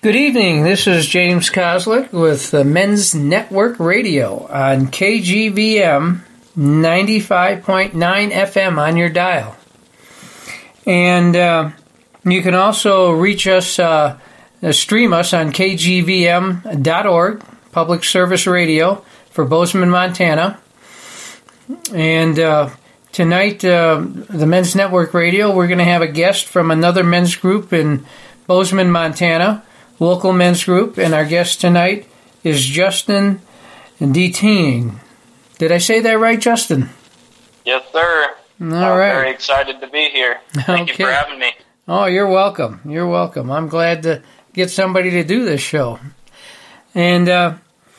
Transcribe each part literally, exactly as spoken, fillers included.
Good evening. This is James Kozlik with the Men's Network Radio on K G V M ninety-five point nine F M on your dial. And uh, you can also reach us, uh, stream us on K G V M dot org, Public Service Radio for Bozeman, Montana. And uh, tonight, uh, the Men's Network Radio, we're going to have a guest from another men's group in Bozeman, Montana, local men's group, and our guest tonight is Justin Deteen. Did I say that right, Justin? Yes, sir. All I'm right. very excited to be here. Thank Okay. you for having me. Oh, you're welcome. You're welcome. I'm glad to get somebody to do this show. And, uh,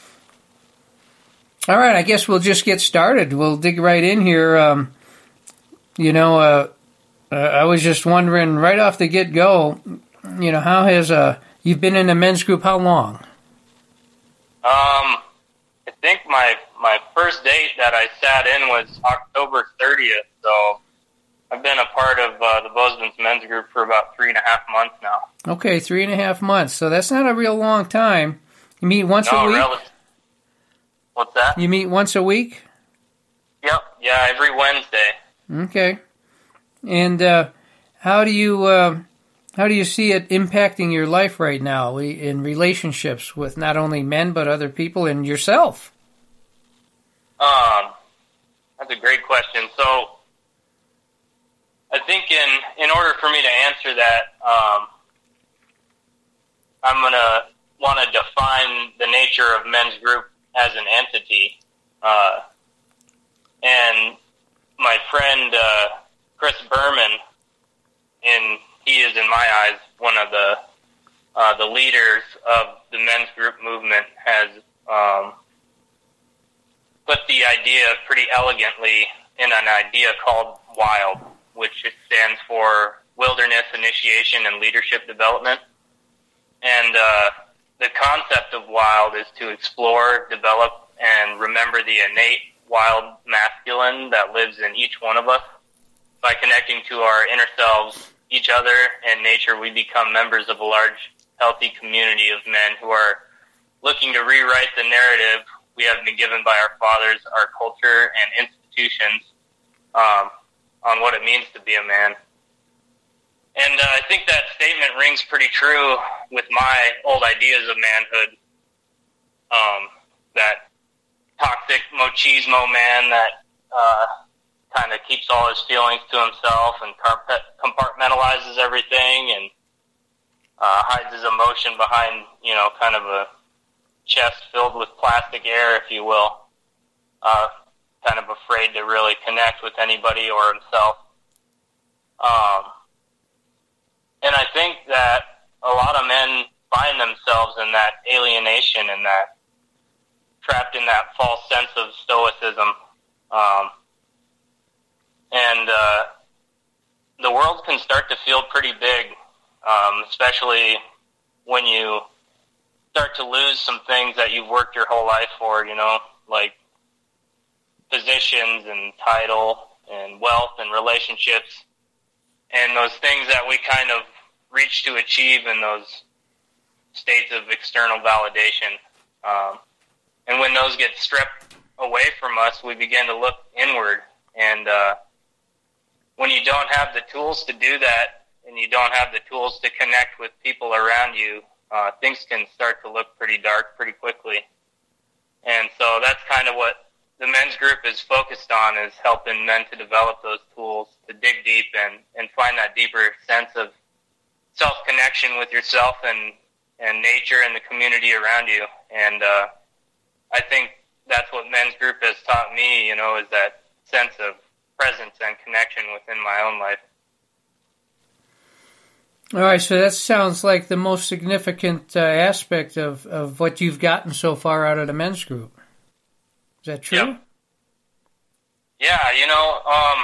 all right, I guess we'll just get started. We'll dig right in here. Um, you know, uh, uh, I was just wondering, right off the get-go, you know, how has, uh, you've been in a men's group how long? Um, I think my my first date that I sat in was October thirtieth, so I've been a part of uh, the Bozeman's men's group for about three and a half months now. Okay, three and a half months. So that's not a real long time. You meet once no, a week? Rel- What's that? You meet once a week? Yep, yeah, every Wednesday. Okay. And uh, how do you uh, how do you see it impacting your life right now in relationships with not only men but other people and yourself? Um, that's a great question. So, I think in in order for me to answer that, um, I'm gonna want to define the nature of men's group as an entity. Uh, and my friend uh, Chris Berman, in he is in my eyes one of the uh, the leaders of the men's group movement, has um, put the idea pretty elegantly in an idea called WILD, which stands for Wilderness Initiation and Leadership Development. And uh, the concept of WILD is to explore, develop, and remember the innate wild masculine that lives in each one of us. By connecting to our inner selves, each other, and nature, we become members of a large, healthy community of men who are looking to rewrite the narrative we have been given by our fathers, our culture, and institutions um, on what it means to be a man. And uh, I think that statement rings pretty true with my old ideas of manhood. Um, that toxic machismo man that uh, kind of keeps all his feelings to himself and compartmentalizes everything and uh, hides his emotion behind, you know, kind of a chest filled with plastic air, if you will. Uh, kind of afraid to really connect with anybody or himself. Um, and I think that a lot of men find themselves in that alienation and that trapped in that false sense of stoicism. Um, and uh, the world can start to feel pretty big, um, especially when you start to lose some things that you've worked your whole life for, you know, like positions and title and wealth and relationships and those things that we kind of reach to achieve in those states of external validation. Um, and when those get stripped away from us, we begin to look inward. And uh, when you don't have the tools to do that and you don't have the tools to connect with people around you, uh, things can start to look pretty dark pretty quickly. And so that's kind of what the men's group is focused on, is helping men to develop those tools to dig deep and, and find that deeper sense of self-connection with yourself and, and nature and the community around you. And uh, I think that's what men's group has taught me, you know, is that sense of presence and connection within my own life. All right, so that sounds like the most significant uh, aspect of, of what you've gotten so far out of the men's group. Is that true? Yep. Yeah, you know, um,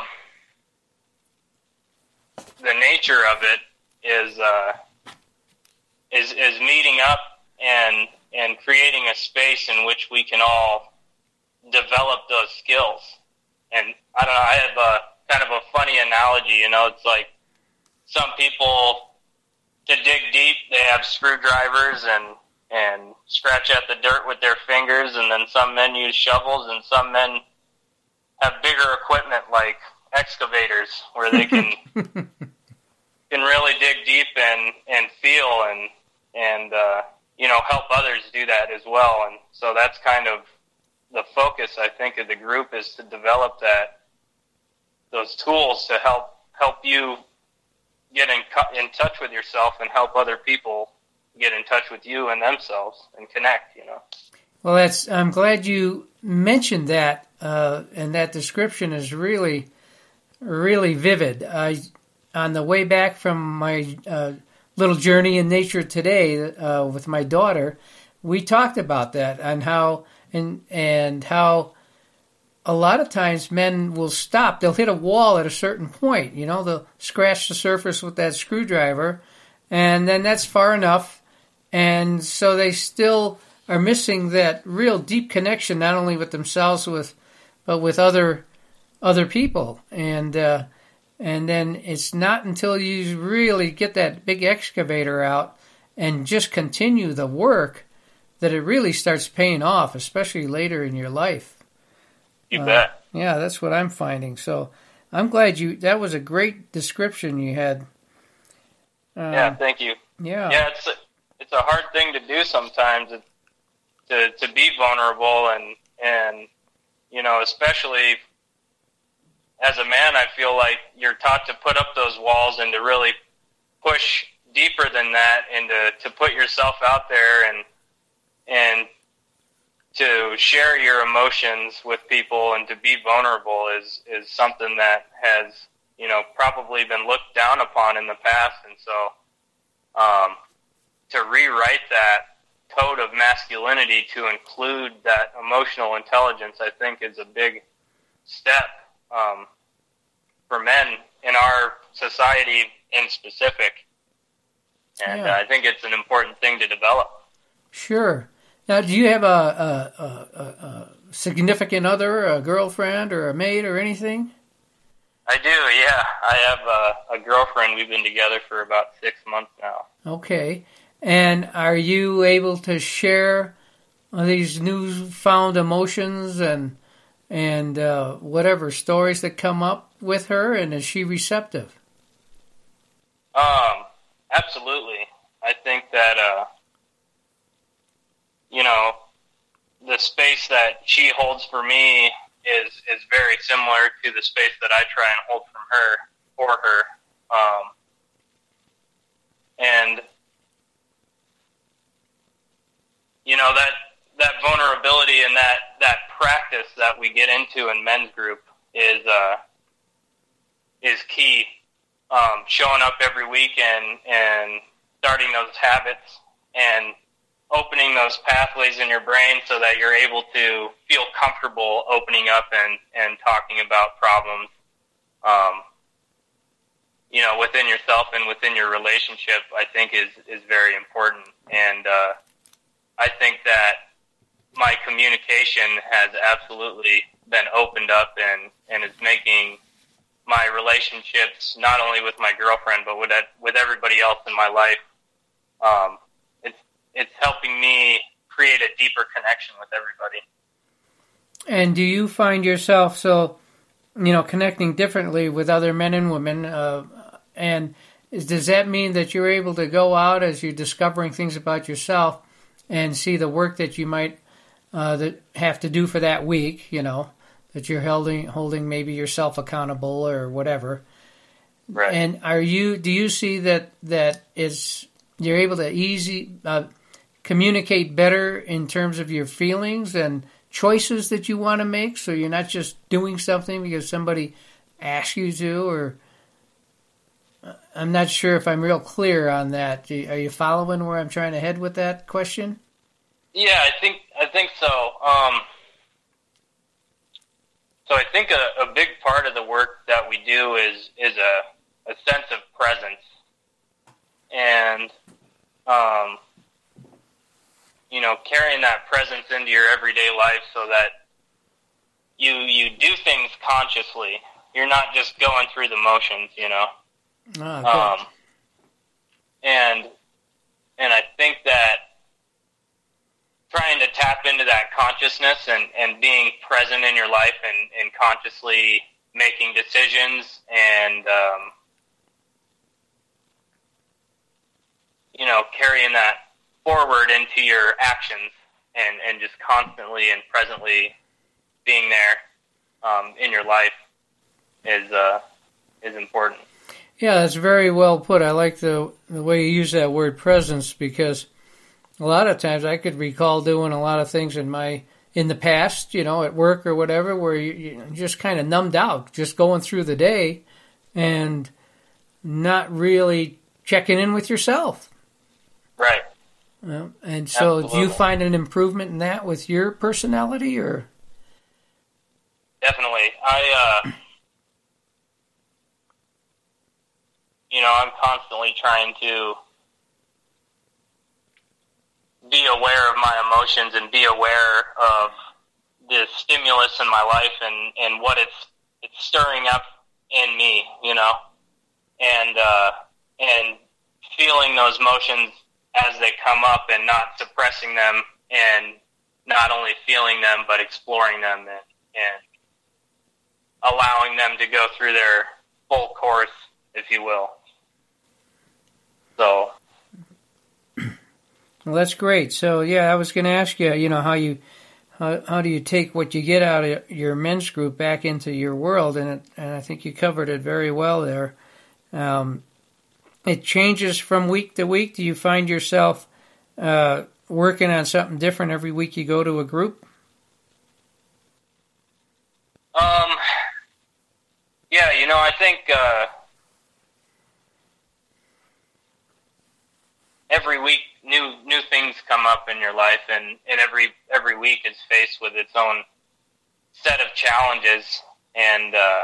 the nature of it is uh, is is meeting up and and creating a space in which we can all develop those skills. And I don't know, I have a kind of a funny analogy, you know, it's like some people to dig deep, they have screwdrivers and and scratch at the dirt with their fingers, and then some men use shovels, and some men have bigger equipment like excavators where they can can really dig deep and, and feel and and uh, you know, help others do that as well. And so that's kind of the focus, I think, of the group, is to develop that those tools to help help you get in in touch with yourself and help other people get in touch with you and themselves and connect. You know. Well, that's. I'm glad you mentioned that, uh, and that description is really, really vivid. I, on the way back from my uh, little journey in nature today uh, with my daughter, we talked about that and how and and how a lot of times men will stop. They'll hit a wall at a certain point. You know, they'll scratch the surface with that screwdriver, and then that's far enough. And so they still are missing that real deep connection, not only with themselves, with but with other other people. And uh, and then it's not until you really get that big excavator out and just continue the work that it really starts paying off, especially later in your life. You uh, bet. Yeah, that's what I'm finding. So I'm glad you. That was a great description you had. Uh, yeah, thank you. Yeah, yeah. It's a, it's a hard thing to do sometimes, to to be vulnerable and and you know, especially as a man, I feel like you're taught to put up those walls and to really push deeper than that, and to to put yourself out there and and to share your emotions with people and to be vulnerable is, is something that has, you know, probably been looked down upon in the past. And so, um, to rewrite that code of masculinity to include that emotional intelligence, I think is a big step, um, for men in our society in specific. And yeah. uh, I think it's an important thing to develop. Sure. Now, do you have a, a, a, a significant other, a girlfriend or a mate or anything? I do, yeah. I have a, a girlfriend. We've been together for about six months now. Okay. And are you able to share these newfound emotions and and uh, whatever stories that come up with her, and is she receptive? Um, absolutely. I think that... Uh, you know, the space that she holds for me is is very similar to the space that I try and hold from her for her. Um, and you know, that that vulnerability and that, that practice that we get into in men's group is uh, is key. Um, showing up every week and, and starting those habits and opening those pathways in your brain so that you're able to feel comfortable opening up and, and talking about problems, um, you know, within yourself and within your relationship, I think is, is very important. And, uh, I think that my communication has absolutely been opened up and, and is making my relationships, not only with my girlfriend, but with, with everybody else in my life, um, it's helping me create a deeper connection with everybody. And do you find yourself, so, you know, connecting differently with other men and women, uh, and is, does that mean that you're able to go out as you're discovering things about yourself and see the work that you might uh, that have to do for that week, you know, that you're holding, holding maybe yourself accountable or whatever? Right. And are you, do you see that, that is, you're able to easy... Uh, communicate better in terms of your feelings and choices that you want to make, so you're not just doing something because somebody asked you to, or I'm not sure if I'm real clear on that. Are you following where I'm trying to head with that question? Yeah, I think I think so. Um, so I think a, a big part of the work that we do is is a, a sense of presence, and um, you know, carrying that presence into your everyday life so that you you do things consciously. You're not just going through the motions, you know. Ah, um, And and I think that trying to tap into that consciousness and, and being present in your life and, and consciously making decisions and, um, you know, carrying that forward into your actions and, and just constantly and presently being there um, in your life is uh, is important. Yeah, that's very well put. I like the the way you use that word presence, because a lot of times I could recall doing a lot of things in my in the past, you know, at work or whatever, where you, you just kind of numbed out, just going through the day and not really checking in with yourself. Right. Uh, and so, Absolutely. do you find an improvement in that with your personality, or? Definitely. I, uh, you know, I'm constantly trying to be aware of my emotions and be aware of the stimulus in my life and, and what it's it's stirring up in me, you know, and uh, and feeling those emotions as they come up and not suppressing them, and not only feeling them but exploring them and, and allowing them to go through their full course, if you will. So. Well, that's great. So, yeah, I was going to ask you, you know, how you, how, how do you take what you get out of your men's group back into your world? And it, and I think you covered it very well there. Um, it changes from week to week. Do you find yourself uh, working on something different every week you go to a group? Um. Yeah, you know, I think uh, every week new new things come up in your life, and, and every every week is faced with its own set of challenges. And uh,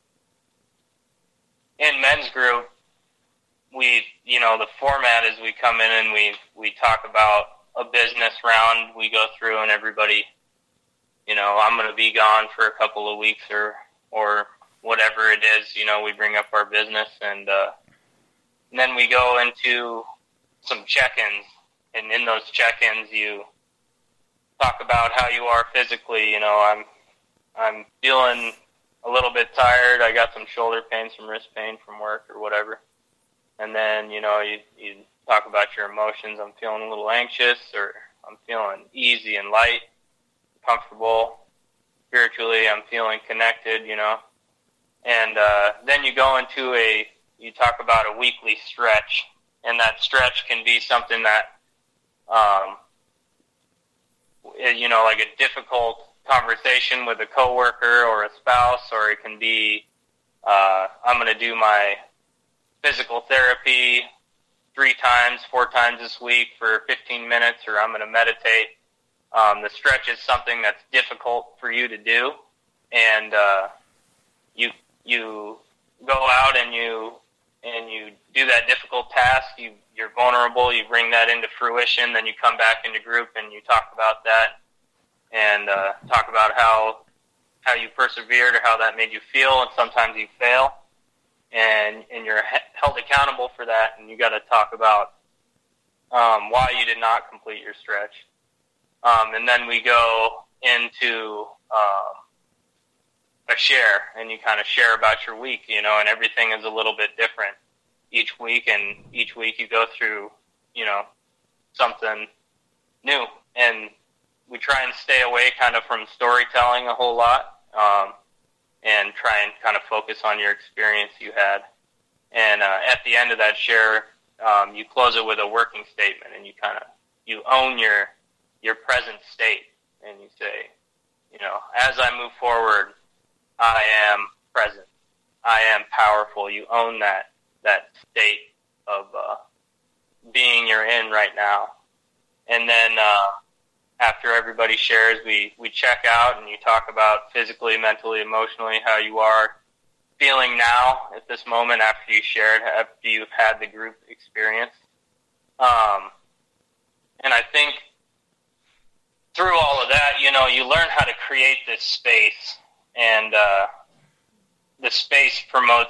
in men's group, we you know the format is we come in and we we talk about a business round. We go through and everybody, you know, I'm going to be gone for a couple of weeks or or whatever it is. You know, we bring up our business, and, uh, and then we go into some check-ins, and in those check-ins, you talk about how you are physically. You know, I'm I'm feeling a little bit tired. I got some shoulder pain, some wrist pain from work or whatever. And then, you know, you you talk about your emotions. I'm feeling a little anxious, or I'm feeling easy and light, comfortable. Spiritually, I'm feeling connected, you know. And uh, then you go into a, you talk about a weekly stretch. And that stretch can be something that, um, you know, like a difficult conversation with a coworker or a spouse, or it can be, uh, I'm going to do my physical therapy three times, four times this week for fifteen minutes, or I'm going to meditate. Um, the stretch is something that's difficult for you to do, and uh, you you go out and you and you do that difficult task. You you're vulnerable. You bring that into fruition. Then you come back into group and you talk about that, and uh, talk about how how you persevered or how that made you feel. And sometimes you fail, and and you're held accountable for that. And you got to talk about um, why you did not complete your stretch. Um, and then we go into um, a share, and you kind of share about your week, you know, and everything is a little bit different each week, and each week you go through, you know, something new. And we try and stay away kind of from storytelling a whole lot, um, and try and kind of focus on your experience you had. And uh, at the end of that share, um, you close it with a working statement, and you kind of, you own your your present state, and you say, you know, as I move forward, I am present. I am powerful. You own that that state of uh, being you're in right now. And then uh, after everybody shares, we, we check out, and you talk about physically, mentally, emotionally, how you are feeling now at this moment after you shared, after you've had the group experience. Um, and I think through all of that, you know, you learn how to create this space, and uh, the space promotes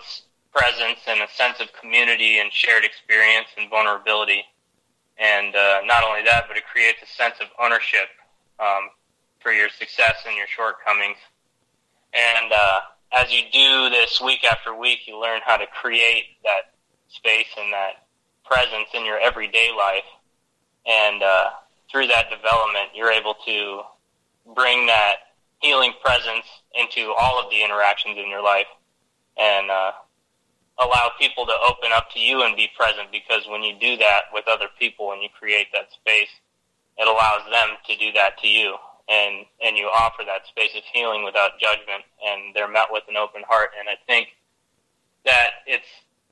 presence and a sense of community and shared experience and vulnerability. And uh, not only that, but it creates a sense of ownership um, for your success and your shortcomings. And uh, as you do this week after week, you learn how to create that space and that presence in your everyday life. And uh, through that development, you're able to bring that healing presence into all of the interactions in your life and uh, allow people to open up to you and be present, because when you do that with other people and you create that space, it allows them to do that to you. And, and you offer that space of healing without judgment, and they're met with an open heart. And I think that it's,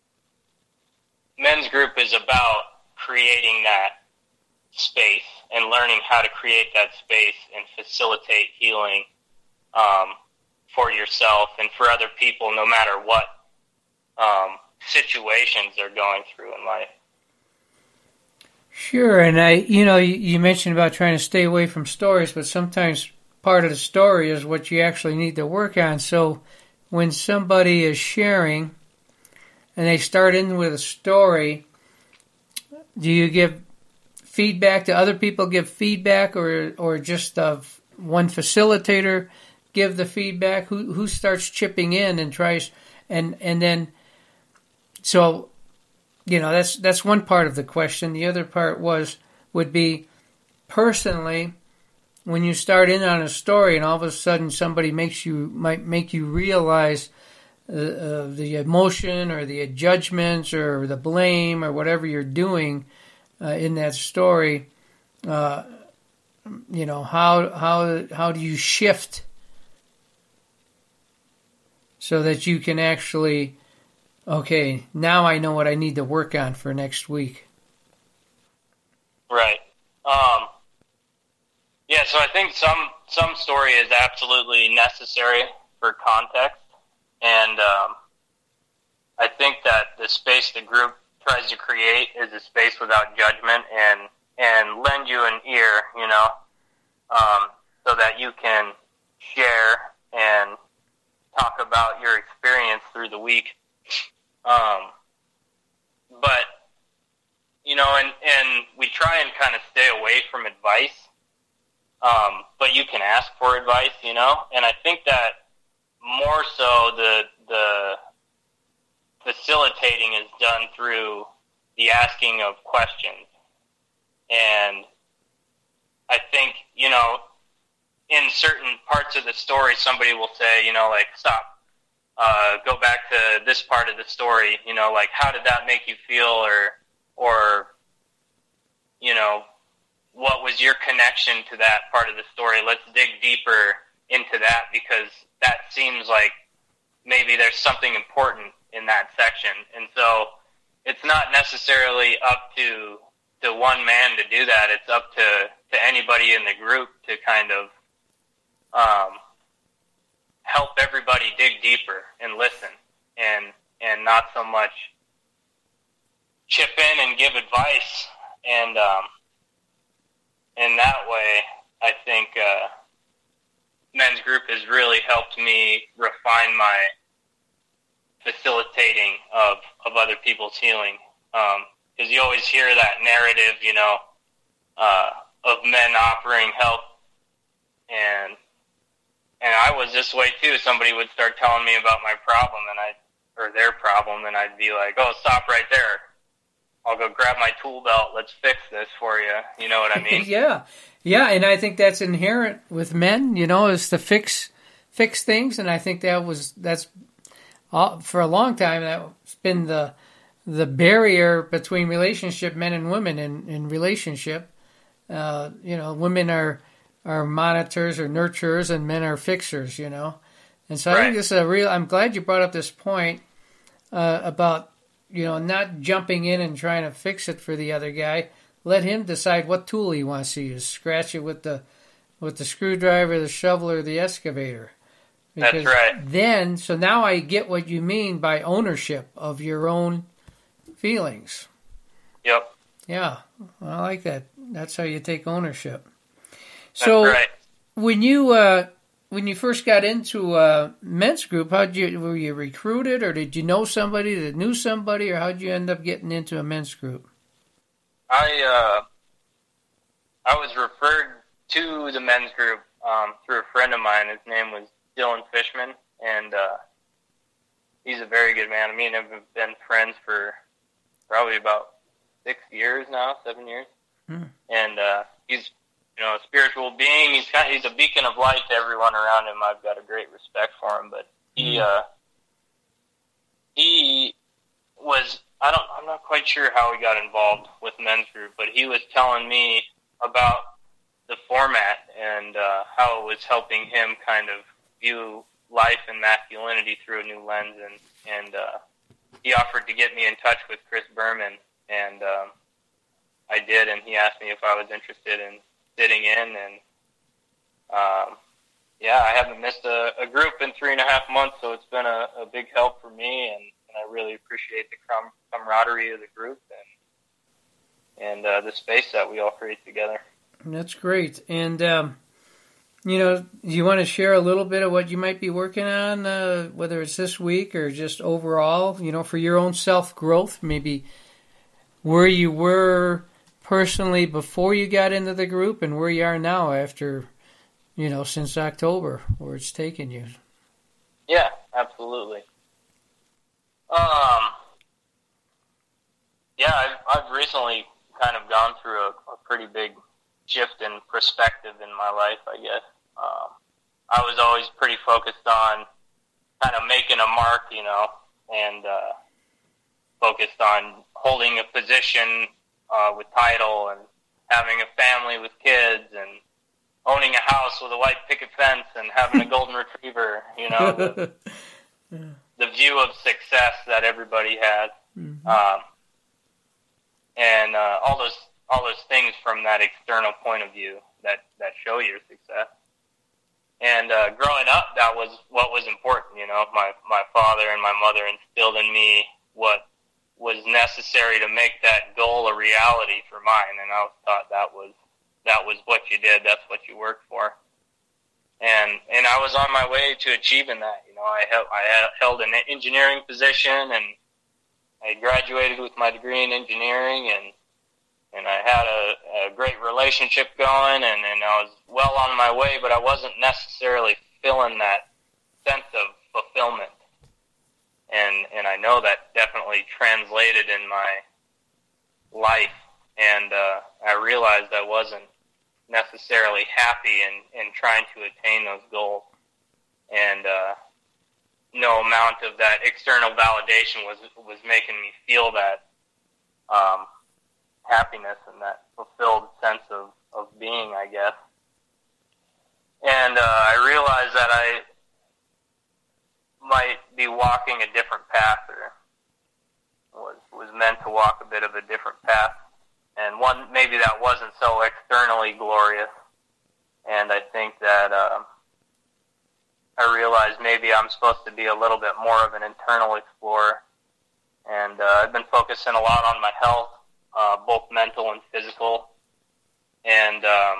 men's group is about creating that space and learning how to create that space and facilitate healing um, for yourself and for other people, no matter what um, situations they're going through in life. Sure, and I, you know, you, you mentioned about trying to stay away from stories, but sometimes part of the story is what you actually need to work on. So when somebody is sharing and they start in with a story, do you give feedback to other people, give feedback, or or just uh, one facilitator give the feedback? Who who starts chipping in and tries, and and then, so, you know, that's that's one part of the question. The other part was would be, personally, when you start in on a story and all of a sudden somebody makes you might make you realize uh, uh, the emotion or the judgments or the blame or whatever you're doing uh, in that story, uh, you know, how how how do you shift so that you can actually, okay, now I know what I need to work on for next week? Right. Um, yeah, so I think some, some story is absolutely necessary for context. And um, I think that the space the group tries to create is a space without judgment and, and lend you an ear, you know, um, so that you can share and talk about your experience through the week. Um, but, you know, and, and we try and kind of stay away from advice, um, but you can ask for advice, you know, and I think that more so the, the facilitating is done through the asking of questions. And I think, you know, in certain parts of the story, somebody will say, you know, like, stop. Uh, go back to this part of the story, you know, like, how did that make you feel? Or, or, you know, what was your connection to that part of the story? Let's dig deeper into that, because that seems like maybe there's something important in that section. And so it's not necessarily up to, to one man to do that. It's up to, to anybody in the group to kind of, um, help everybody dig deeper and listen, and and not so much chip in and give advice. And um, in that way, I think uh, men's group has really helped me refine my facilitating of, of other people's healing. Because um, you always hear that narrative, you know, uh, of men offering help, and And I was this way too. Somebody would start telling me about my problem, and I, or their problem, and I'd be like, "Oh, stop right there! I'll go grab my tool belt. Let's fix this for you." You know what I mean? yeah, yeah. And I think that's inherent with men. You know, is to fix fix things, and I think that was that's all, for a long time that's been the the barrier between relationship, men and women in in relationship. Uh, you know, women are. are monitors or nurturers, and men are fixers, you know. And so I right. think this is a real, I'm glad you brought up this point uh, about, you know, not jumping in and trying to fix it for the other guy. Let him decide what tool he wants to use. Scratch it with the with the screwdriver, the shovel, or the excavator. Because That's right. Then, so now I get what you mean by ownership of your own feelings. Yep. Yeah, I like that. That's how you take ownership. So That's right. when you uh, when you first got into uh, men's group, how did you were you recruited, or did you know somebody that knew somebody, or how did you end up getting into a men's group? I uh, I was referred to the men's group um, through a friend of mine. His name was Dylan Fishman, and uh, he's a very good man. Me and him have been friends for probably about six years now, seven years. Hmm. And uh, he's, you know, a spiritual being. He's kind of, he's a beacon of light to everyone around him. I've got a great respect for him. But he uh, he was, I don't, I'm not quite sure how he got involved with men's group, but he was telling me about the format and uh, how it was helping him kind of view life and masculinity through a new lens, and and uh, he offered to get me in touch with Chris Berman, and um, I did, and he asked me if I was interested in sitting in, and um, yeah, I haven't missed a, a group in three and a half months, so it's been a, a big help for me, and, and I really appreciate the com- camaraderie of the group and and uh, the space that we all create together. That's great, and um, you know, do you want to share a little bit of what you might be working on, uh, whether it's this week or just overall, you know, for your own self-growth, maybe where you were personally before you got into the group and where you are now after, you know, since October, where it's taken you? Yeah, absolutely. Um, yeah, I've, I've recently kind of gone through a, a pretty big shift in perspective in my life, I guess. Um, I was always pretty focused on kind of making a mark, you know, and uh, focused on holding a position uh, with title and having a family with kids and owning a house with a white picket fence and having a golden retriever, you know, the, the view of success that everybody has. Mm-hmm. Um, and uh, all those all those things from that external point of view that, that show your success. And uh, growing up, that was what was important, you know. My my father and my mother instilled in me what was necessary to make that goal a reality for mine, and I was taught that was that was what you did, that's what you worked for. And and I was on my way to achieving that, you know. I held, I held an engineering position, and I graduated with my degree in engineering, and And I had a, a great relationship going, and, and I was well on my way, but I wasn't necessarily feeling that sense of fulfillment. And and I know that definitely translated in my life, and uh, I realized I wasn't necessarily happy in, in trying to attain those goals. And uh, no amount of that external validation was was making me feel that um happiness and that fulfilled sense of, of being, I guess. And uh, I realized that I might be walking a different path, or was was meant to walk a bit of a different path. And one, maybe that wasn't so externally glorious. And I think that uh, I realized maybe I'm supposed to be a little bit more of an internal explorer. And uh, I've been focusing a lot on my health, Uh, both mental and physical, and um,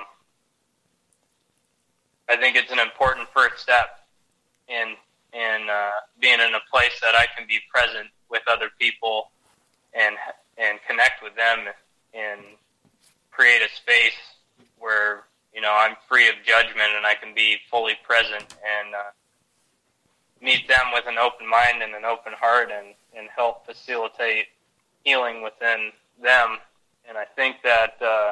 I think it's an important first step in in uh, being in a place that I can be present with other people and and connect with them and create a space where, you know, I'm free of judgment and I can be fully present and uh, meet them with an open mind and an open heart, and, and help facilitate healing within them. And I think that uh,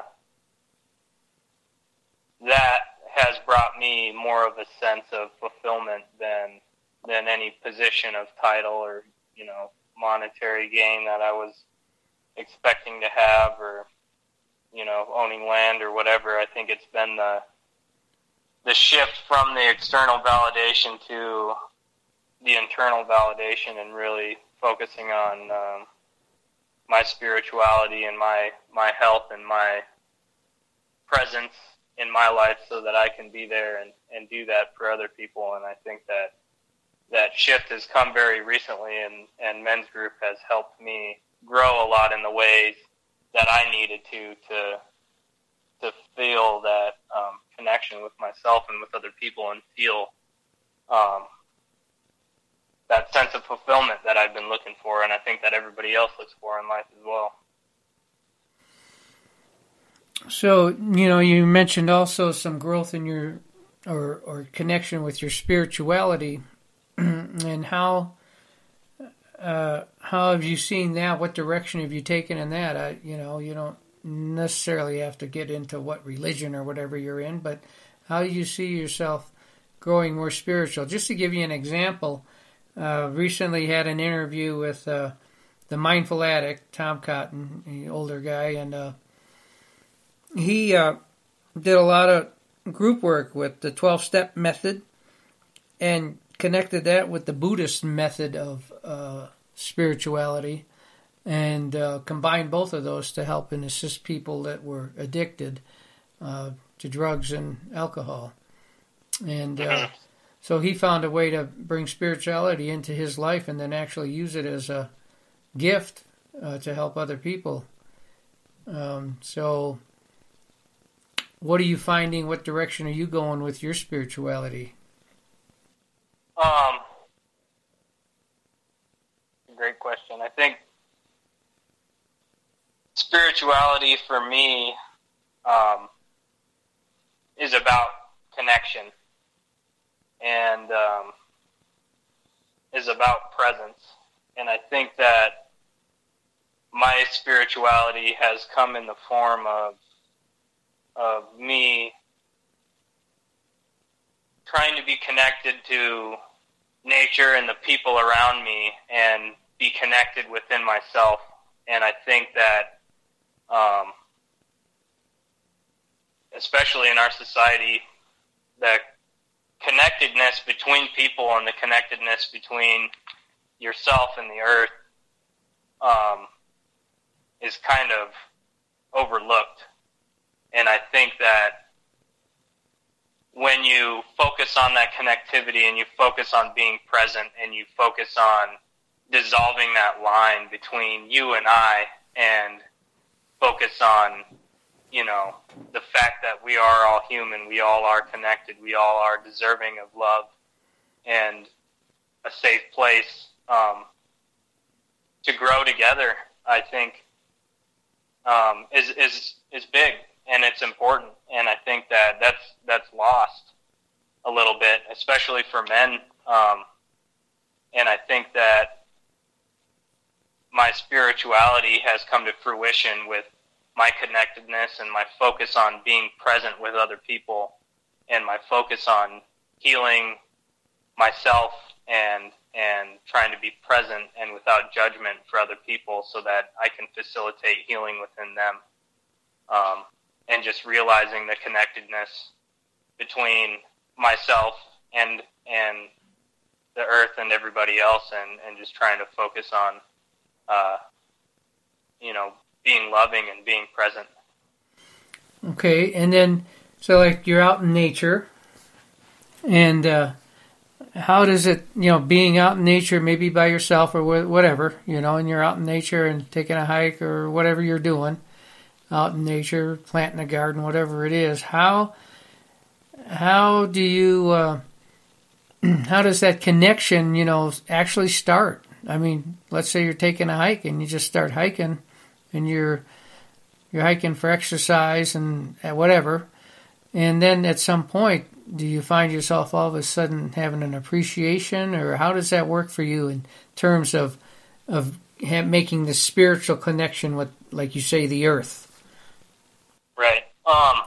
that has brought me more of a sense of fulfillment than than any position of title or, you know, monetary gain that I was expecting to have, or, you know, owning land or whatever. I think it's been the the shift from the external validation to the internal validation, and really focusing on um, my spirituality and my, my health and my presence in my life, so that I can be there and, and do that for other people. And I think that that shift has come very recently, and, and men's group has helped me grow a lot in the ways that I needed to to to feel that um, connection with my myself and with other people and feel um, that sense of fulfillment that I've been looking for, and I think that everybody else looks for in life as well. So, you know, you mentioned also some growth in your, or, or connection with your spirituality, and how uh, how have you seen that? What direction have you taken in that? I, you know, you don't necessarily have to get into what religion or whatever you're in, but how do you see yourself growing more spiritual? Just to give you an example, uh, recently had an interview with uh, the Mindful Addict, Tom Cotton, the older guy, and uh, he uh, did a lot of group work with the twelve-step method and connected that with the Buddhist method of uh, spirituality, and uh, combined both of those to help and assist people that were addicted uh, to drugs and alcohol. And uh, so he found a way to bring spirituality into his life and then actually use it as a gift uh, to help other people. Um, so what are you finding? What direction are you going with your spirituality? Um, great question. I think spirituality for me um, is about connection and um, is about presence. And I think that my spirituality has come in the form of of me trying to be connected to nature and the people around me and be connected within myself. And I think that, um, especially in our society, the connectedness between people and the connectedness between yourself and the earth um, is kind of overlooked. And I think that when you focus on that connectivity and you focus on being present and you focus on dissolving that line between you and I and focus on, you know, the fact that we are all human, we all are connected, we all are deserving of love and a safe place um, to grow together, I think um, is, is, is big. And it's important, and I think that that's that's lost a little bit, especially for men. Um, and I think that my spirituality has come to fruition with my connectedness and my focus on being present with other people, and my focus on healing myself and and trying to be present and without judgment for other people, so that I can facilitate healing within them. Um, and just realizing the connectedness between myself and and the earth and everybody else, and, and just trying to focus on, uh, you know, being loving and being present. Okay, and then, so like you're out in nature, and uh, how does it, you know, being out in nature, maybe by yourself or whatever, you know, and you're out in nature and taking a hike or whatever you're doing, out in nature, planting a garden, whatever it is, how how do you, uh, how does that connection, you know, actually start? I mean, let's say you're taking a hike and you just start hiking, and you're you're hiking for exercise and whatever, and then at some point, do you find yourself all of a sudden having an appreciation, or how does that work for you in terms of of making the spiritual connection with, like you say, the earth? Right. Um,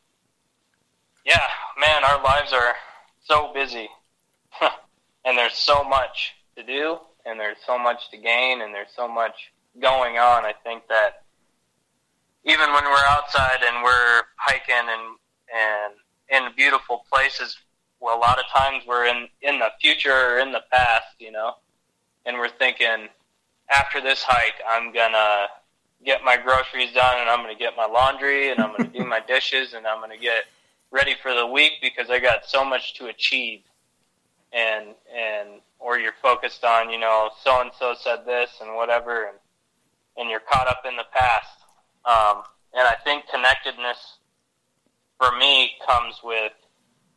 yeah, man, our lives are so busy, and there's so much to do, and there's so much to gain, and there's so much going on. I think that even when we're outside and we're hiking and and in beautiful places, well, a lot of times we're in, in the future or in the past, you know, and we're thinking, after this hike, I'm going to get my groceries done, and I'm going to get my laundry, and I'm going to do my dishes, and I'm going to get ready for the week because I got so much to achieve. And, and, or you're focused on, you know, so-and-so said this and whatever, and, and you're caught up in the past. Um, and I think connectedness for me comes with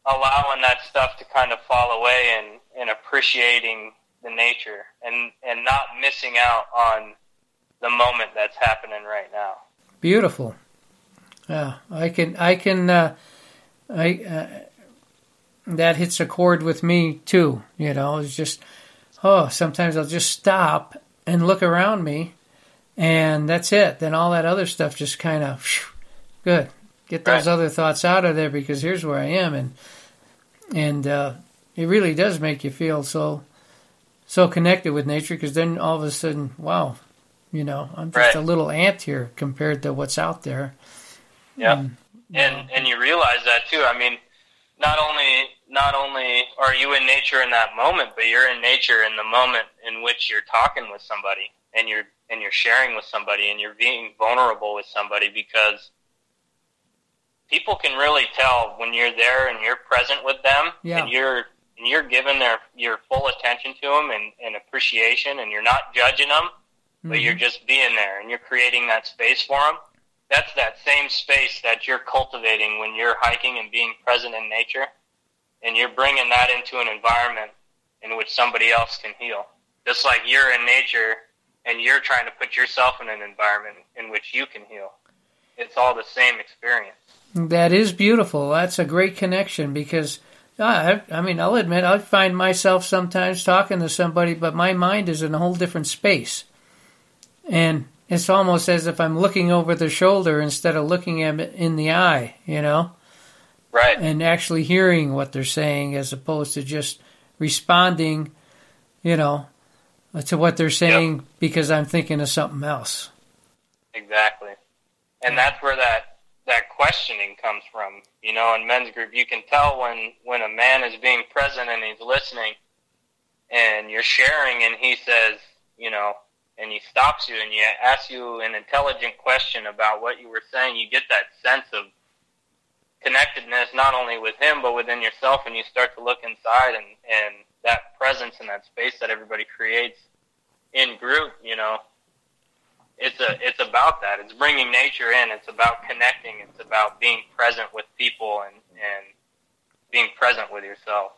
allowing that stuff to kind of fall away and, and appreciating the nature and, and not missing out on the moment that's happening right now. Beautiful. Yeah, I can, I can, uh, I, uh, that hits a chord with me too. You know, it's just, oh, sometimes I'll just stop and look around me and that's it. Then all that other stuff just kind of, good. Get those right. other thoughts out of there because here's where I am. And, and, uh, it really does make you feel so, so connected with nature because then all of a sudden, wow, you know, I'm just right. a little ant here compared to what's out there. Yeah. And, and, and you realize that too. I mean, not only, not only are you in nature in that moment, but you're in nature in the moment in which you're talking with somebody and you're, and you're sharing with somebody and you're being vulnerable with somebody because people can really tell when you're there and you're present with them yeah. and you're, and you're giving their, your full attention to them and, and appreciation and you're not judging them, mm-hmm. but you're just being there and you're creating that space for them. That's that same space that you're cultivating when you're hiking and being present in nature, and you're bringing that into an environment in which somebody else can heal. Just like you're in nature and you're trying to put yourself in an environment in which you can heal. It's all the same experience. That is beautiful. That's a great connection because, I, I mean, I'll admit I find myself sometimes talking to somebody, but my mind is in a whole different space. And it's almost as if I'm looking over their shoulder instead of looking at it in the eye, you know? Right. And actually hearing what they're saying as opposed to just responding, you know, to what they're saying yep. because I'm thinking of something else. Exactly. And that's where that, that questioning comes from. You know, in men's group, you can tell when, when a man is being present and he's listening and you're sharing and he says, you know, and he stops you and he asks you an intelligent question about what you were saying, you get that sense of connectedness not only with him but within yourself, and you start to look inside and, and that presence and that space that everybody creates in group, you know, it's a it's about that. It's bringing nature in. It's about connecting. It's about being present with people and, and being present with yourself.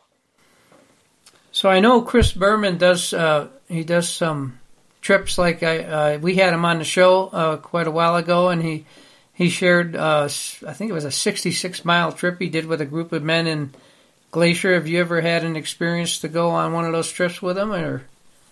So I know Chris Berman does, uh, he does some trips like I, uh, we had him on the show uh, quite a while ago, and he he shared, uh, I think it was a sixty-six mile trip he did with a group of men in Glacier. Have you ever had an experience to go on one of those trips with him? Or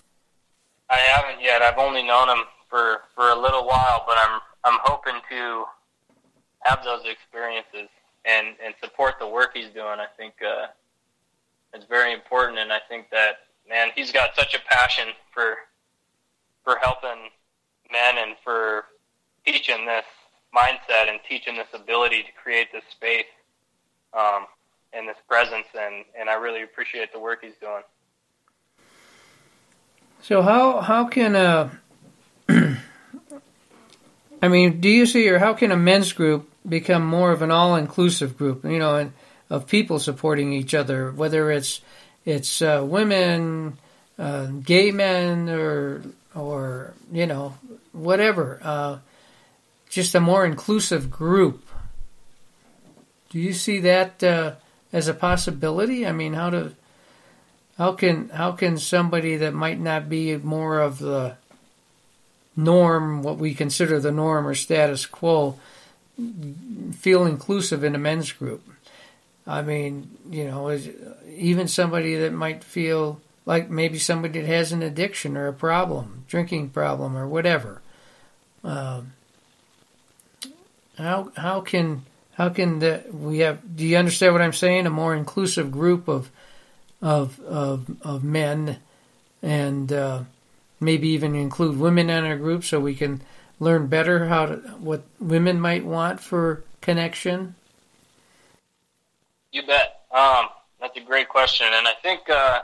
I haven't yet. I've only known him for, for a little while, but I'm I'm hoping to have those experiences and, and support the work he's doing. I think uh, it's very important, and I think that, man, he's got such a passion for for helping men and for teaching this mindset and teaching this ability to create this space um, and this presence, and, and I really appreciate the work he's doing. So how how can a, I mean, do you see, or how can a men's group become more of an all-inclusive group, you know, and of people supporting each other, whether it's it's uh, women, uh, gay men, or or you know, whatever, uh, just a more inclusive group. Do you see that uh, as a possibility? I mean, how to how can how can somebody that might not be more of the norm, what we consider the norm or status quo, feel inclusive in a men's group? I mean, you know, even somebody that might feel like maybe somebody that has an addiction or a problem, drinking problem or whatever. Um, how how can how can the, we have? Do you understand what I'm saying? A more inclusive group of of of, of men, and uh, maybe even include women in our group, so we can learn better how to what women might want for connection. You bet. Um, that's a great question, and I think uh,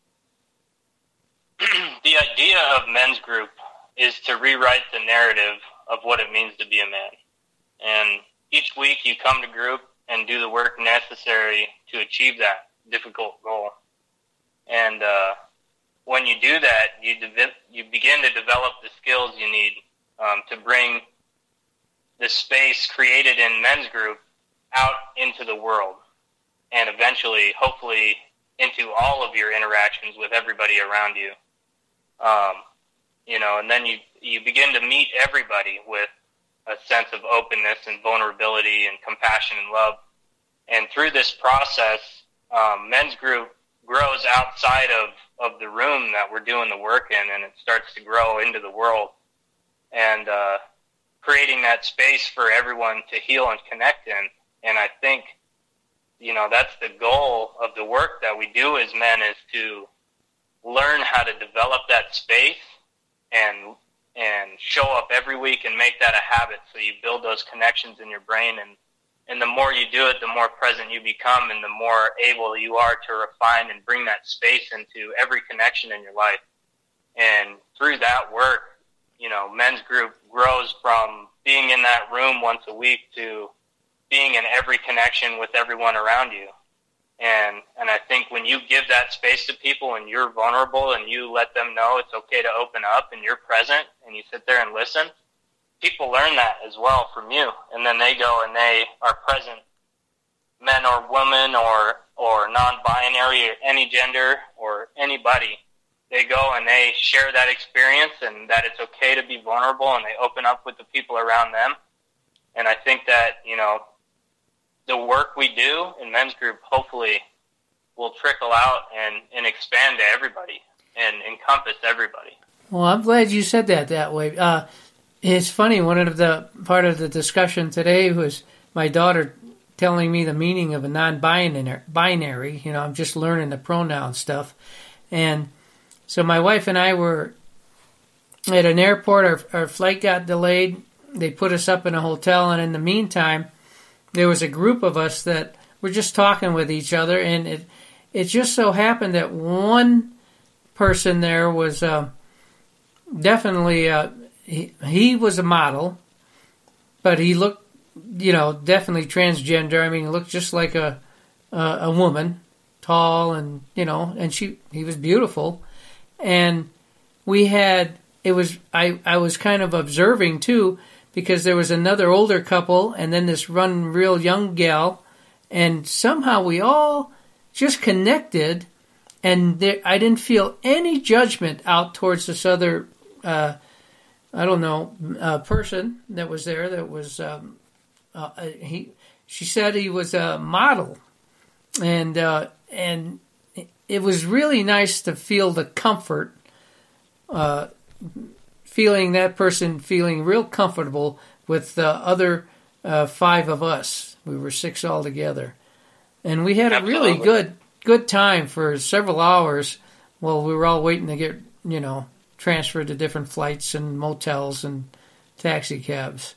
the idea of men's group is to rewrite the narrative of what it means to be a man. And each week you come to group and do the work necessary to achieve that difficult goal. And uh, when you do that, you de- you begin to develop the skills you need um, to bring the space created in men's group out into the world. and eventually, hopefully, into all of your interactions with everybody around you. Um, you know, and then you, you begin to meet everybody with a sense of openness and vulnerability and compassion and love. And through this process, um, men's group grows outside of, of the room that we're doing the work in, and it starts to grow into the world. And uh, creating that space for everyone to heal and connect in. And I think, you know, that's the goal of the work that we do as men, is to learn how to develop that space and and show up every week and make that a habit, so you build those connections in your brain. And, and the more you do it, the more present you become, and the more able you are to refine and bring that space into every connection in your life. And through that work, you know, men's group grows from being in that room once a week to being in every connection with everyone around you. And and I think when you give that space to people and you're vulnerable and you let them know it's okay to open up and you're present and you sit there and listen, people learn that as well from you. And then they go and they are present, men or women or, or non-binary or any gender or anybody. They go and they share that experience and that it's okay to be vulnerable, and they open up with the people around them. And I think that, you know, the work we do in men's group hopefully will trickle out and, and expand to everybody and encompass everybody. Well, I'm glad you said that that way. Uh, it's funny, one of the part of the discussion today was my daughter telling me the meaning of a non-binary. You know, I'm just learning the pronoun stuff. And so my wife and I were at an airport. Our, our flight got delayed. They put us up in a hotel, and in the meantime, there was a group of us that were just talking with each other, and it it just so happened that one person there was uh, definitely, uh, he, he was a model, but he looked, you know, definitely transgender. I mean, he looked just like a, a, a woman, tall, and, you know, and she he was beautiful. And we had, it was, I, I was kind of observing too, because there was another older couple and then this run real young gal, and somehow we all just connected, and there, I didn't feel any judgment out towards this other, uh, I don't know, uh, person that was there that was, um, uh, he, she said he was a model, and, uh, and it was really nice to feel the comfort, uh, feeling that person feeling real comfortable with the other uh, five of us. We were six altogether. And we had Absolutely. a really good good time for several hours while we were all waiting to get, you know, transferred to different flights and motels and taxi cabs.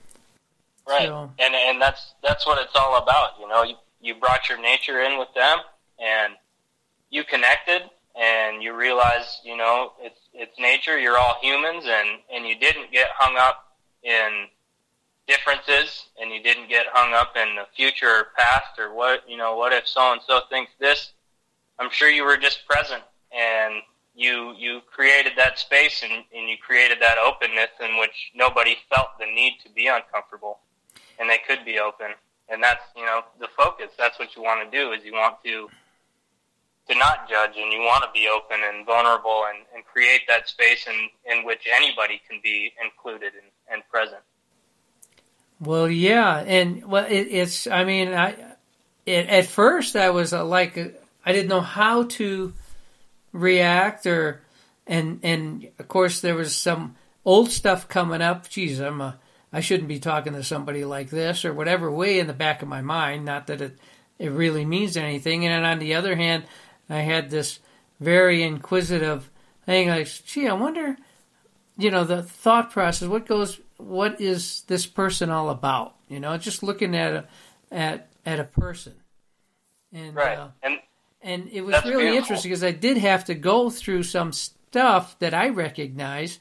Right. So, and and that's that's what it's all about, you know. You, you brought your nature in with them, and you connected, and you realize, you know, it's it's nature, you're all humans, and, and you didn't get hung up in differences, and you didn't get hung up in the future or past, or what, you know, what if so-and-so thinks this. I'm sure you were just present, and you you created that space, and, and you created that openness in which nobody felt the need to be uncomfortable, and they could be open. And that's, you know, the focus. That's what you want to do, is you want to to not judge, and you want to be open and vulnerable, and, and create that space in, in which anybody can be included and, and present. well, yeah, and well, it, it's. I mean, I it, at first I was uh, like, uh, I didn't know how to react, or and and of course there was some old stuff coming up. Geez, I'm a, I shouldn't be talking to somebody like this, or whatever, way in the back of my mind. Not that it it really means anything. And on the other hand, I had this very inquisitive thing, like, gee, I wonder, you know, the thought process, what goes, what is this person all about? You know, just looking at a, at, at a person. And, right. Uh, and and it was that's really beautiful. interesting, because I did have to go through some stuff that I recognize,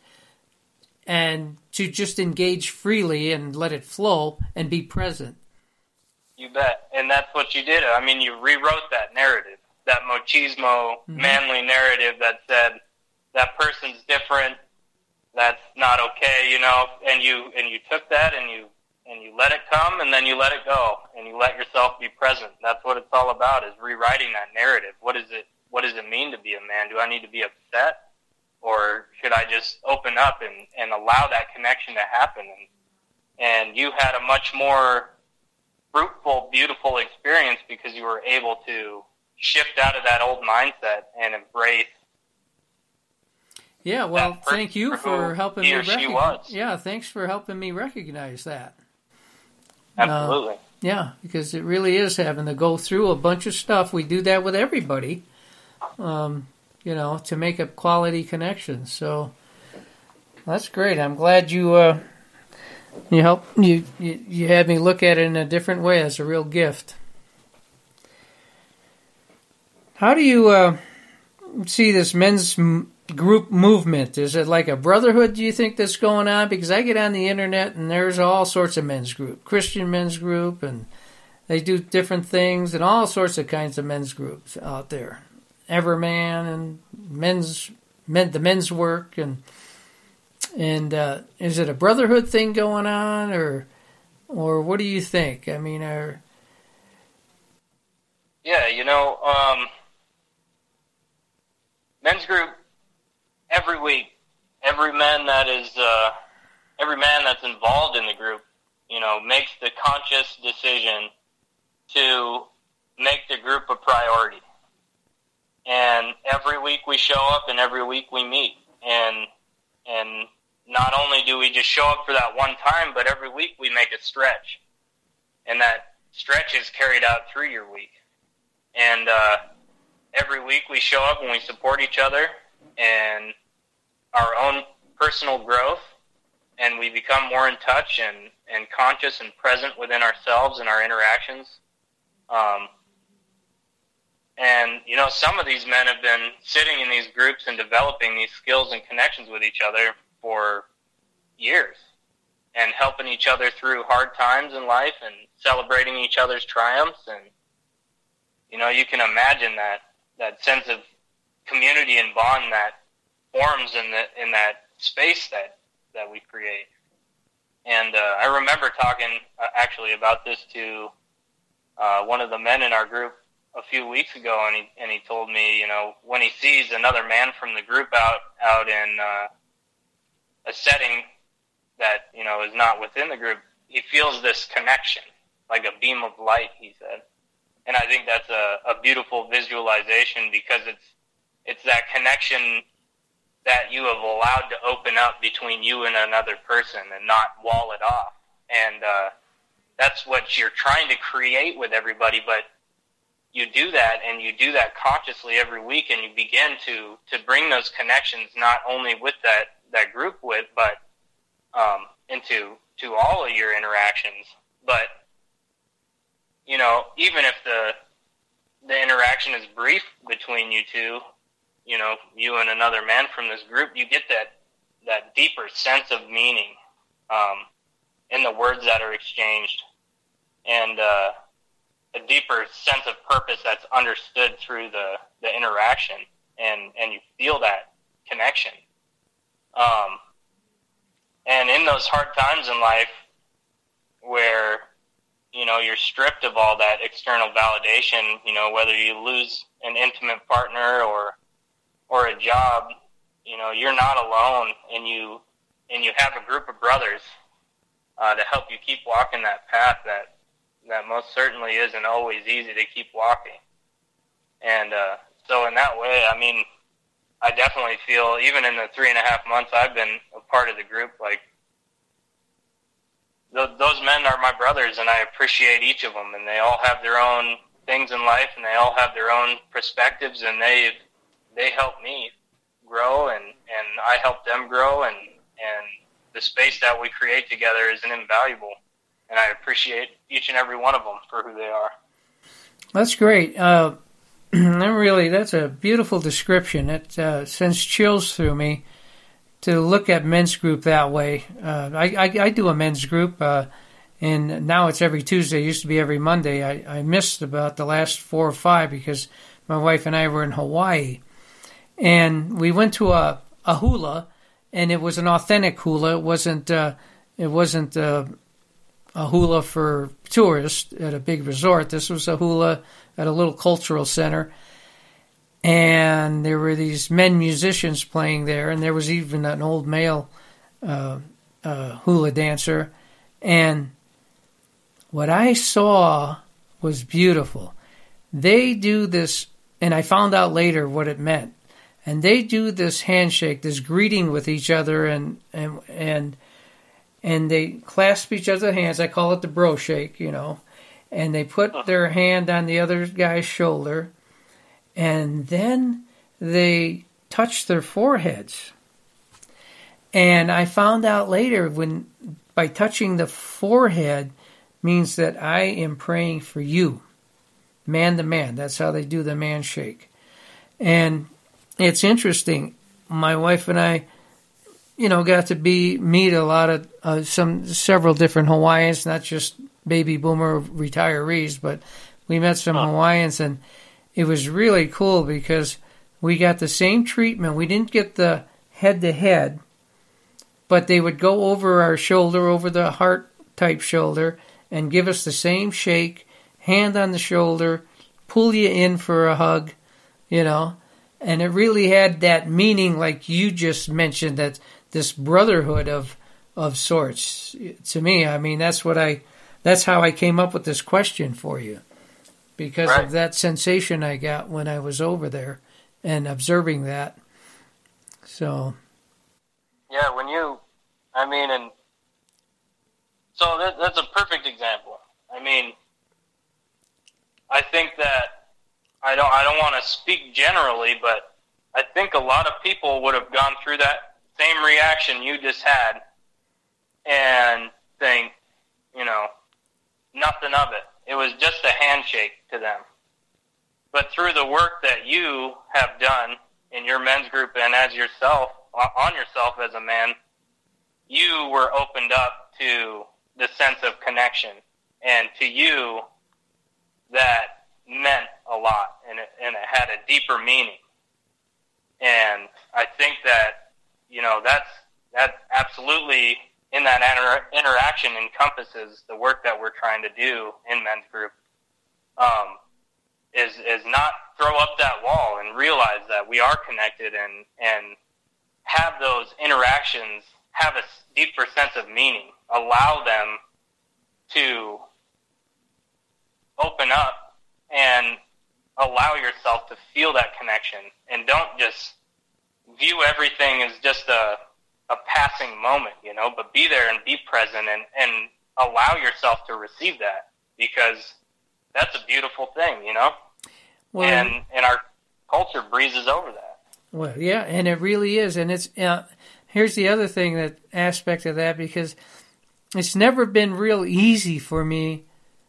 and to just engage freely and let it flow and be present. You bet. And that's what you did. I mean, you rewrote that narrative, that machismo, mm-hmm. manly narrative that said that person's different, that's not okay, you know, and you and you took that and you and you let it come, and then you let it go, and you let yourself be present. That's what it's all about, is rewriting that narrative. What is it? What does it mean to be a man? Do I need to be upset, or should I just open up and, and allow that connection to happen? And, and you had a much more fruitful, beautiful experience because you were able to shift out of that old mindset and embrace. Yeah, well, thank you for helping me recognize. Yeah, thanks for helping me recognize that. Absolutely. Uh, yeah, because it really is having to go through a bunch of stuff. We do that with everybody, um, you know, to make up quality connections. So that's great. I'm glad you uh, you help you, you you had me look at it in a different way. As a real gift. How do you uh, see this men's m- group movement? Is it like a brotherhood, do you think, that's going on? Because I get on the internet and there's all sorts of men's group, Christian men's group, and they do different things, and all sorts of kinds of men's groups out there. Everman and men's men, the men's work, and and uh, is it a brotherhood thing going on, or or what do you think? I mean, are yeah, you know, um, men's group. Every week, every man that is, uh, every man that's involved in the group, you know, makes the conscious decision to make the group a priority. And every week we show up, and every week we meet. And and not only do we just show up for that one time, but every week we make a stretch, and that stretch is carried out through your week. And uh, every week we show up and we support each other and our own personal growth, and we become more in touch and, and conscious and present within ourselves and our interactions. Um, and, you know, some of these men have been sitting in these groups and developing these skills and connections with each other for years, and helping each other through hard times in life and celebrating each other's triumphs. And, you know, you can imagine that, that sense of community and bond that forms in the in that space that, that we create. And uh, I remember talking uh, actually about this to uh, one of the men in our group a few weeks ago, and he and he told me, you know, when he sees another man from the group out out in uh, a setting that, you know, is not within the group, he feels this connection, like a beam of light, he said. And I think that's a, a beautiful visualization, because it's it's that connection that you have allowed to open up between you and another person and not wall it off. And uh, that's what you're trying to create with everybody, but you do that, and you do that consciously every week, and you begin to, to bring those connections not only with that, that group with, but um, into to all of your interactions. But, you know, even if the the interaction is brief between you two, you know, you and another man from this group, you get that, that deeper sense of meaning um, in the words that are exchanged, and uh, a deeper sense of purpose that's understood through the, the interaction, and, and you feel that connection. Um, and in those hard times in life where, you know, you're stripped of all that external validation, you know, whether you lose an intimate partner or or a job, you know, you're not alone, and you and you have a group of brothers uh, to help you keep walking that path that that most certainly isn't always easy to keep walking. And uh, so in that way, I mean, I definitely feel, even in the three and a half months I've been a part of the group, like, th- those men are my brothers, and I appreciate each of them, and they all have their own things in life, and they all have their own perspectives, and they've they help me grow, and, and I help them grow, and, and the space that we create together is invaluable, and I appreciate each and every one of them for who they are. That's great. Uh, that really, that's a beautiful description. It uh, sends chills through me to look at men's group that way. Uh, I, I, I do a men's group, uh, and now it's every Tuesday. It used to be every Monday. I, I missed about the last four or five because my wife and I were in Hawaii. And we went to a, a hula, and it was an authentic hula. It wasn't uh, it wasn't uh, a hula for tourists at a big resort. This was a hula at a little cultural center. And there were these men musicians playing there, and there was even an old male uh, uh, hula dancer. And what I saw was beautiful. They do this, and I found out later what it meant. And they do this handshake, this greeting with each other, and and and and they clasp each other's hands. I call it the bro shake, you know. And they put their hand on the other guy's shoulder, and then they touch their foreheads. And I found out later when by touching the forehead means that I am praying for you, man to man. That's how they do the man shake. And it's interesting. My wife and I, you know, got to be meet a lot of uh, some several different Hawaiians, not just baby boomer retirees, but we met some oh. Hawaiians, and it was really cool because we got the same treatment. We didn't get the head to head, but they would go over our shoulder, over the heart type shoulder, and give us the same shake, hand on the shoulder, pull you in for a hug, you know. And it really had that meaning, like you just mentioned, that this brotherhood of of sorts. To me, I mean, that's what I, that's how I came up with this question for you, because right. of that sensation I got when I was over there and observing that. So. Yeah, when you, I mean, and so that, that's a perfect example. I mean, I think that. I don't I don't want to speak generally, but I think a lot of people would have gone through that same reaction you just had and think, you know, nothing of it. It was just a handshake to them. But through the work that you have done in your men's group and as yourself, on yourself as a man, you were opened up to the sense of connection. And to you, that meant a lot, and it, and it had a deeper meaning. And I think that, you know, that's, that absolutely in that inter- interaction encompasses the work that we're trying to do in men's group, um, is, is not throw up that wall and realize that we are connected and, and have those interactions have a deeper sense of meaning, allow them to open up and allow yourself to feel that connection, and don't just view everything as just a, a passing moment, you know, but be there and be present and, and allow yourself to receive that, because that's a beautiful thing, you know, well, and, and our culture breezes over that. Well, yeah, and it really is. And it's, uh, here's the other thing, that aspect of that, because it's never been real easy for me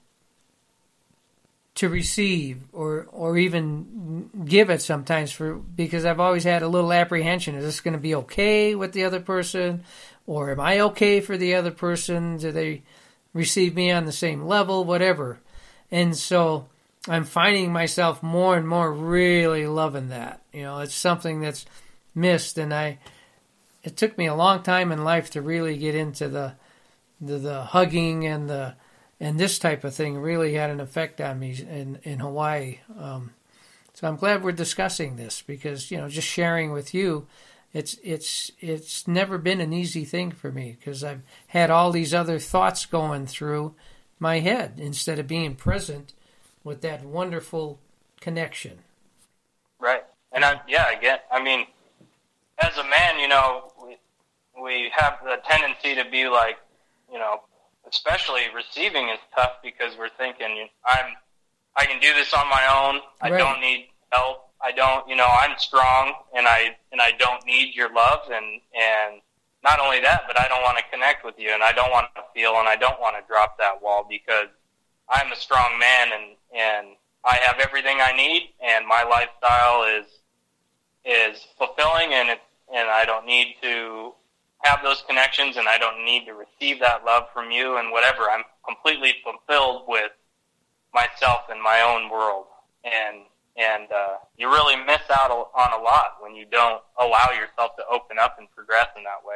to receive or or even give it sometimes, for because I've always had a little apprehension. Is this going to be okay with the other person, or am I okay for the other person? Do they receive me on the same level, whatever? And so I'm finding myself more and more really loving that. You know, it's something that's missed, and I it took me a long time in life to really get into the the, the hugging and the And this type of thing really had an effect on me in, in Hawaii. Um, so I'm glad we're discussing this, because, you know, just sharing with you, it's it's it's never been an easy thing for me, because I've had all these other thoughts going through my head instead of being present with that wonderful connection. Right. And I, yeah, I get, I mean, as a man, you know, we, we have the tendency to be like, you know, especially receiving is tough, because we're thinking, I'm, I can do this on my own. I right. don't need help. I don't, you know, I'm strong, and I, and I don't need your love. And, and not only that, but I don't want to connect with you, and I don't want to feel, and I don't want to drop that wall, because I'm a strong man, and, and I have everything I need, and my lifestyle is, is fulfilling, and it, and I don't need to have those connections, and I don't need to receive that love from you and whatever. I'm completely fulfilled with myself and my own world. And, and, uh, you really miss out on a lot when you don't allow yourself to open up and progress in that way.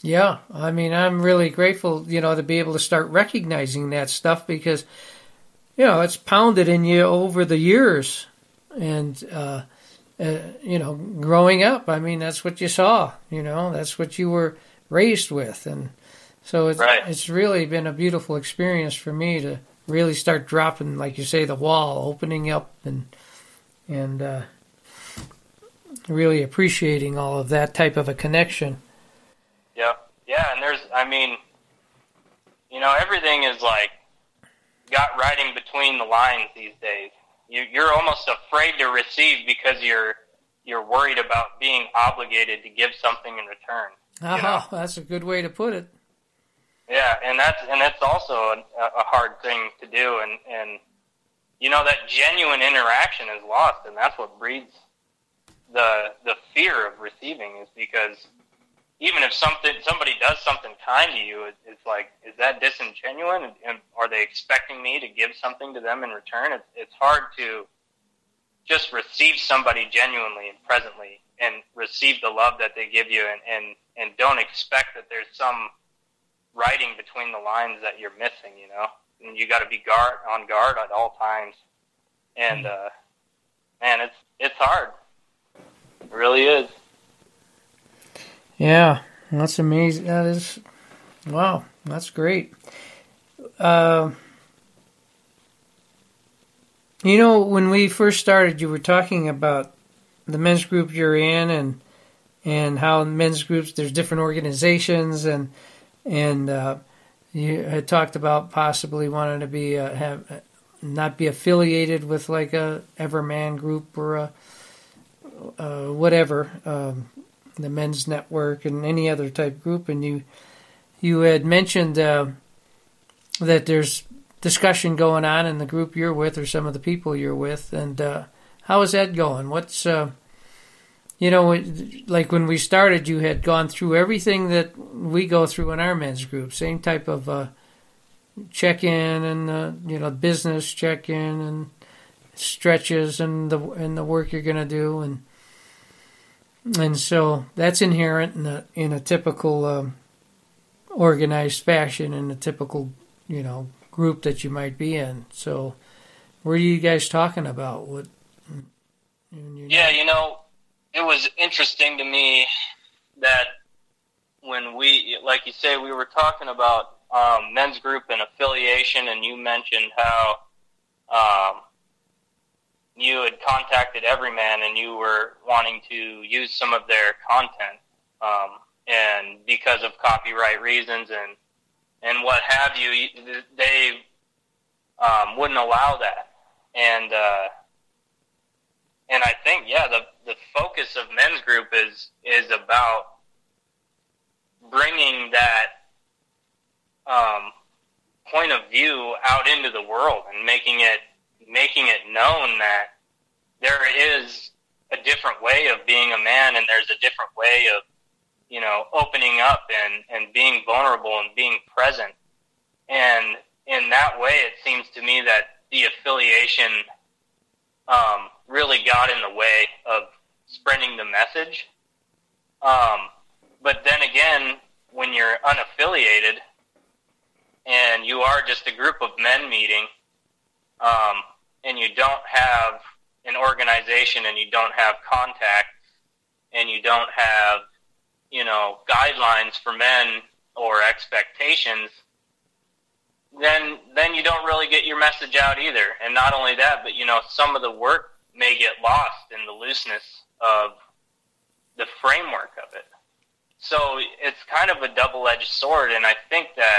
Yeah, I mean, I'm really grateful, you know, to be able to start recognizing that stuff because, you know, it's pounded in you over the years. And, uh, uh, you know, growing up, I mean, that's what you saw, you know, that's what you were raised with. And so it's, right. it's really been a beautiful experience for me to really start dropping, like you say, the wall, opening up and, and, uh, really appreciating all of that type of a connection. Yeah. Yeah. And there's, I mean, you know, everything is like got writing between the lines these days. You, you're almost afraid to receive because you're, you're worried about being obligated to give something in return. Oh, you know? That's a good way to put it. Yeah. And that's, and that's also a, a hard thing to do. And, and, you know, that genuine interaction is lost, and that's what breeds the the fear of receiving, is because even if something somebody does something kind to you, it, it's like, is that disingenuous? And, and are they expecting me to give something to them in return? It's, it's hard to just receive somebody genuinely and presently and receive the love that they give you, and, and, and don't expect that there's some writing between the lines that you're missing, you know? And you got to be guard on guard at all times. And, uh, man, it's, it's hard. It really is. Yeah, that's amazing. That is, wow, that's great. Uh, you know, when we first started, you were talking about the men's group you're in, and and how in men's groups there's different organizations, and and uh, you had talked about possibly wanting to be uh, have not be affiliated with like a Everman group or a uh, whatever, um, the men's network and any other type group, and you you had mentioned uh, that there's discussion going on in the group you're with or some of the people you're with, and uh, how is that going? What's uh, you know, like when we started, you had gone through everything that we go through in our men's group, same type of uh, check-in and uh, you know, business check-in and stretches and the and the work you're going to do, and and so that's inherent in a in a typical um, organized fashion, in a typical, you know, group that you might be in. So what are you guys talking about? What? Yeah, you know, it was interesting to me that when we, like you say, we were talking about um, men's group and affiliation, and you mentioned how um, you had contacted Everyman and you were wanting to use some of their content, um, and because of copyright reasons and and what have you, they um, wouldn't allow that. And uh, and I think, yeah, the the focus of men's group is is about bringing that um, point of view out into the world and making it making it known that there is a different way of being a man, and there's a different way of, you know, opening up and, and being vulnerable and being present. And in that way, it seems to me that the affiliation um, really got in the way of spreading the message. Um, but then again, when you're unaffiliated and you are just a group of men meeting, um, and you don't have an organization, and you don't have contact, and you don't have, you know, guidelines for men or expectations, then then you don't really get your message out either. And not only that, but, you know, some of the work may get lost in the looseness of the framework of it. So it's kind of a double-edged sword, and I think that,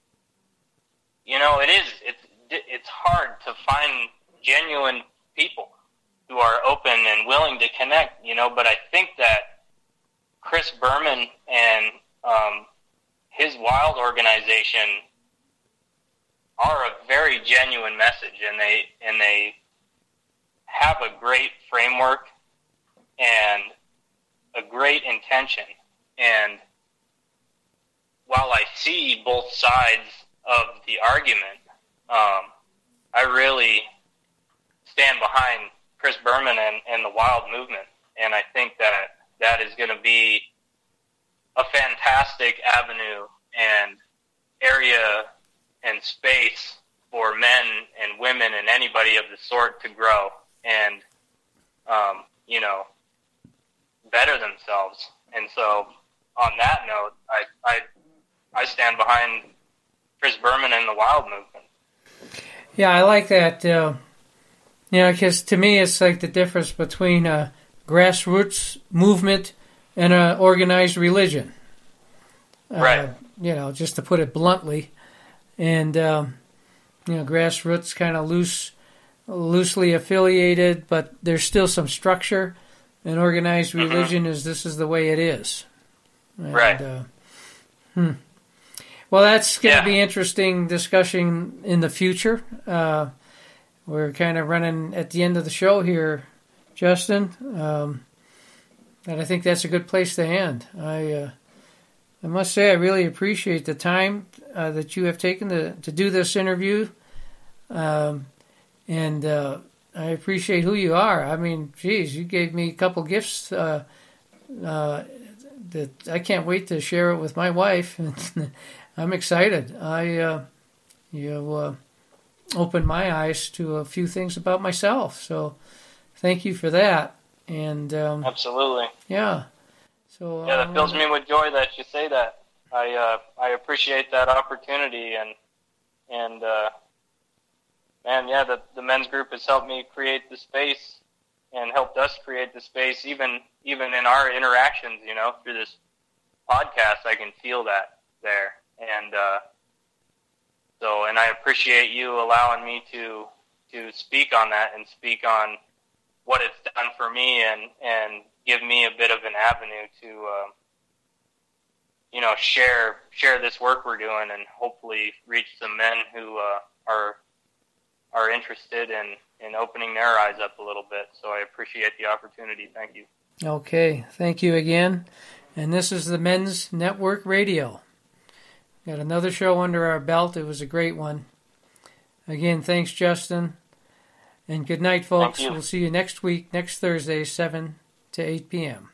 you know, it is, it's, it's hard to find genuine people who are open and willing to connect, you know, but I think that Chris Berman and um, his Wild organization are a very genuine message, and they and they have a great framework and a great intention. And while I see both sides of the argument, um, I really stand behind Chris Berman and, and the Wild movement, and I think that that is going to be a fantastic avenue and area and space for men and women and anybody of the sort to grow and, um, you know, better themselves. And so on that note, I, I, I stand behind Chris Berman and the Wild movement. Yeah, I like that. Uh, you know, because to me, it's like the difference between a grassroots movement and an organized religion. Right. Uh, you know, just to put it bluntly. And, um, you know, grassroots kind of loose, loosely affiliated, but there's still some structure. And organized religion mm-hmm. is this is the way it is. And, right. Uh, hmm. Well, that's going to yeah. be interesting discussion in the future. Uh, we're kind of running at the end of the show here, Justin. Um, and I think that's a good place to end. I uh, I must say I really appreciate the time uh, that you have taken to, to do this interview. Um, and uh, I appreciate who you are. I mean, geez, you gave me a couple gifts uh, uh, that I can't wait to share it with my wife. I'm excited. I uh, you uh, opened my eyes to a few things about myself. So thank you for that. And um, absolutely, yeah. So yeah, that um, fills me with joy that you say that. I uh, I appreciate that opportunity, and and uh, man, yeah, the the men's group has helped me create the space and helped us create the space, even even in our interactions. You know, through this podcast, I can feel that there. And uh, so, and I appreciate you allowing me to to speak on that and speak on what it's done for me, and, and give me a bit of an avenue to, uh, you know, share share this work we're doing, and hopefully reach some men who uh, are are interested in, in opening their eyes up a little bit. So I appreciate the opportunity. Thank you. Okay, thank you again. And this is the Men's Network Radio. Got another show under our belt. It was a great one. Again, thanks, Justin. And good night, folks. We'll see you next week, next Thursday, seven to eight p.m.